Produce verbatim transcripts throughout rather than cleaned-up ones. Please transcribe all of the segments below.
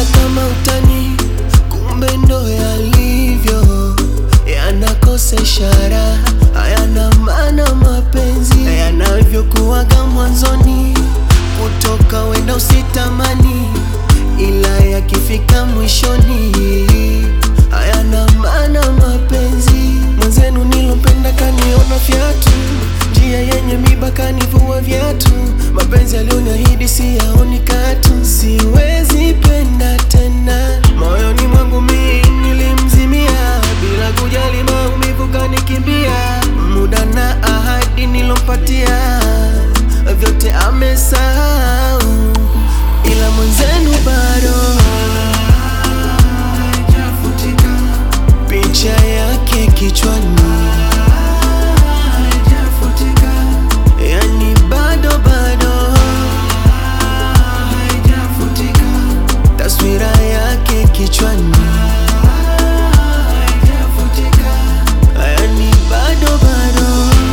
kama utani, kumbe ndo yalivyo, yanakosa ishara, hayana maana mapenzi yanavyokuwaga mwanzoni. Kutoka wenda usitamani, ila yakifika mwishoni hayana maana mapenzi. Mwenzenu nilompenda kaniona viatu, njia yenye miba kanivua viatu. Mapenzi alioniahidi siyaoni katu, siwezi penda tena. Moyoni mwangu mimi nilimzimia, bila kujali maumivu kanikimbia. Muda na ahadi nilompatia, vyote amesahau, ila mwenzenu bado picha yake kichwani, yani bado bado taswira yake kichwani, yani bado bado.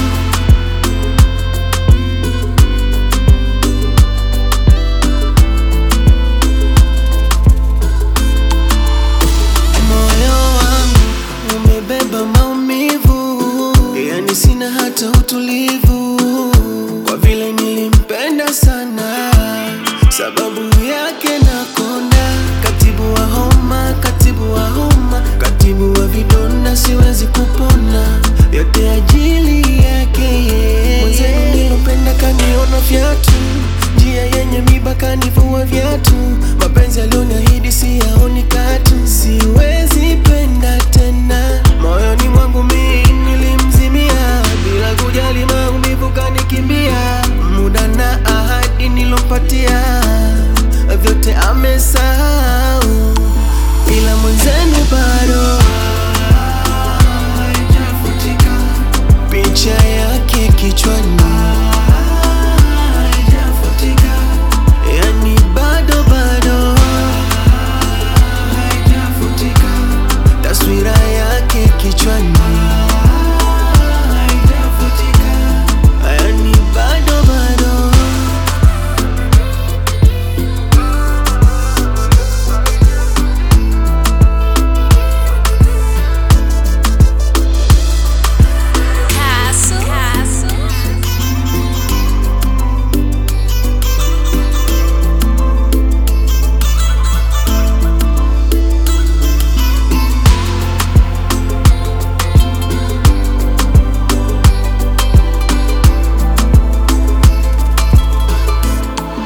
Yani sina hata utulivu, kwa vile nilimpenda sana, sababu yake nakonda. Katibu wa homa, katibu wa homa, katibu wa vidonda, siwezi kupona, yote ajili yake yeye. Mwenzenu nilopenda kaniona viatu, njia yenye miba kanivua viatu. Mapenzi alioniahidi siyaoni katu, siwezi penda tena. Moyoni mwangu mimi nilimzimia, bila kujali maumivu kanikimbia. Muda na ahadi nilompatia, vyote amesahau, ila mwenzenu bado picha yake kichwani, yani bado bado taswira yake kichwani, yani bado bado. Castle. Castle.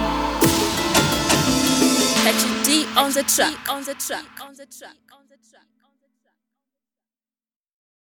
Catch a D on the track. On the track. On the track. On the track.